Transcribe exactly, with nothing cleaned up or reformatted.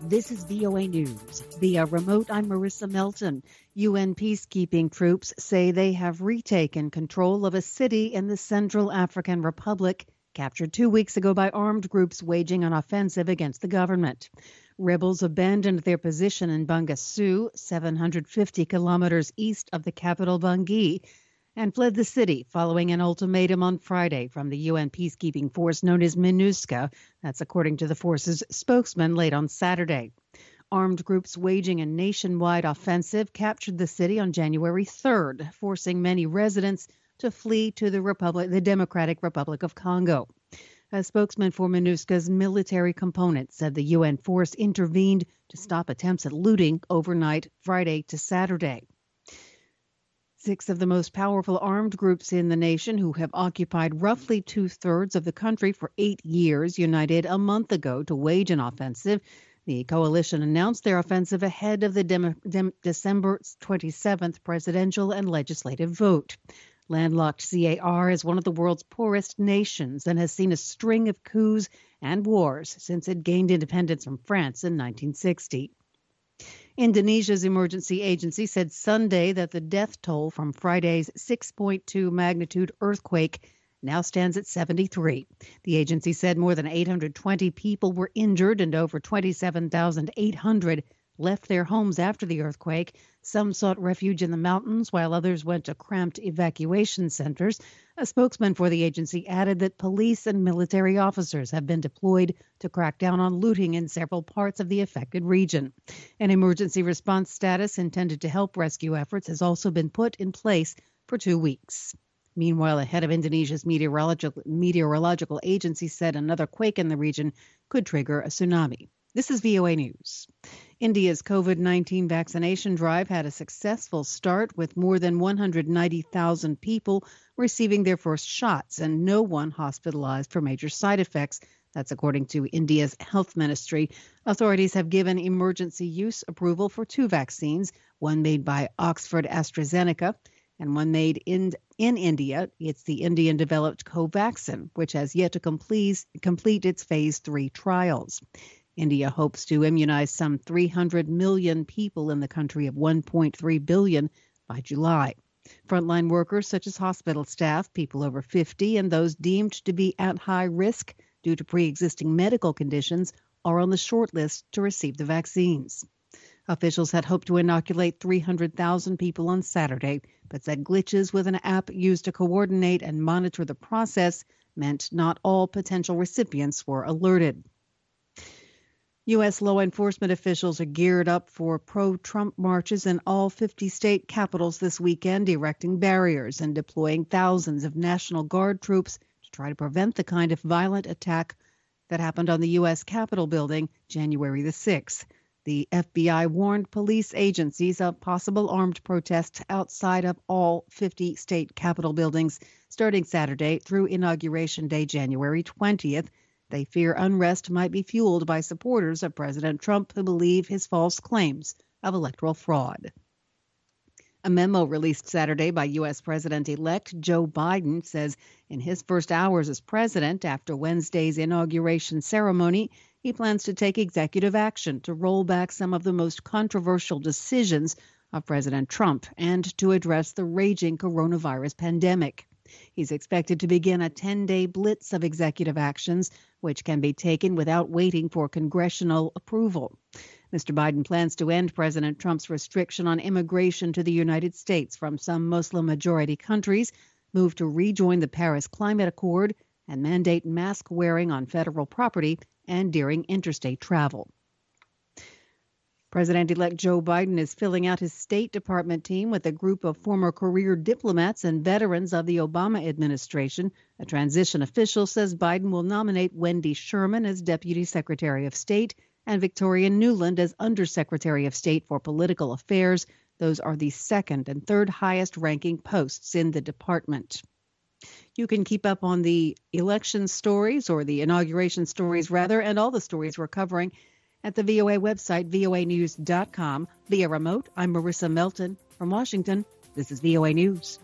This is V O A News. Via remote, I'm Marissa Melton. U N peacekeeping troops say they have retaken control of a city in the Central African Republic, captured two weeks ago by armed groups waging an offensive against the government. Rebels abandoned their position in Bangassou, seven hundred fifty kilometers east of the capital Bangui, and fled the city following an ultimatum on Friday from the U N peacekeeping force known as MINUSCA. That's according to the force's spokesman late on Saturday. Armed groups waging a nationwide offensive captured the city on January third, forcing many residents to flee to the Republic, the Democratic Republic of Congo. A spokesman for MINUSCA's military component said the U N force intervened to stop attempts at looting overnight Friday to Saturday. Six of the most powerful armed groups in the nation, who have occupied roughly two-thirds of the country for eight years, united a month ago to wage an offensive. The coalition announced their offensive ahead of the Dem- Dem- December twenty-seventh presidential and legislative vote. Landlocked C A R is one of the world's poorest nations and has seen a string of coups and wars since it gained independence from France in nineteen sixty. Indonesia's emergency agency said Sunday that the death toll from Friday's six point two magnitude earthquake now stands at seventy-three. The agency said more than eight hundred twenty people were injured and over twenty-seven thousand eight hundred left their homes after the earthquake. Some sought refuge in the mountains, while others went to cramped evacuation centers. A spokesman for the agency added that police and military officers have been deployed to crack down on looting in several parts of the affected region. An emergency response status intended to help rescue efforts has also been put in place for two weeks. Meanwhile, a head of Indonesia's meteorological, meteorological agency said another quake in the region could trigger a tsunami. This is V O A News. India's COVID nineteen vaccination drive had a successful start, with more than one hundred ninety thousand people receiving their first shots and no one hospitalized for major side effects. That's according to India's health ministry. Authorities have given emergency use approval for two vaccines, one made by Oxford AstraZeneca and one made in, in India. It's the Indian-developed Covaxin, which has yet to complete, complete its phase three trials. India hopes to immunize some three hundred million people in the country of one point three billion by July. Frontline workers such as hospital staff, people over fifty, and those deemed to be at high risk due to pre-existing medical conditions are on the short list to receive the vaccines. Officials had hoped to inoculate three hundred thousand people on Saturday, but said glitches with an app used to coordinate and monitor the process meant not all potential recipients were alerted. U S law enforcement officials are geared up for pro-Trump marches in all fifty state capitals this weekend, erecting barriers and deploying thousands of National Guard troops to try to prevent the kind of violent attack that happened on the U S Capitol building January the sixth. The F B I warned police agencies of possible armed protests outside of all fifty state Capitol buildings starting Saturday through Inauguration Day, January twentieth. They fear unrest might be fueled by supporters of President Trump who believe his false claims of electoral fraud. A memo released Saturday by U S. President-elect Joe Biden says in his first hours as president after Wednesday's inauguration ceremony, he plans to take executive action to roll back some of the most controversial decisions of President Trump and to address the raging coronavirus pandemic. He's expected to begin a ten-day blitz of executive actions, which can be taken without waiting for congressional approval. Mister Biden plans to end President Trump's restriction on immigration to the United States from some Muslim-majority countries, move to rejoin the Paris Climate Accord, and mandate mask wearing on federal property and during interstate travel. President-elect Joe Biden is filling out his State Department team with a group of former career diplomats and veterans of the Obama administration. A transition official says Biden will nominate Wendy Sherman as Deputy Secretary of State and Victoria Nuland as Undersecretary of State for Political Affairs. Those are the second and third highest ranking posts in the department. You can keep up on the election stories, or the inauguration stories rather, and all the stories we're covering at the V O A website, V O A news dot com. Via remote, I'm Marissa Melton. From Washington, this is V O A News.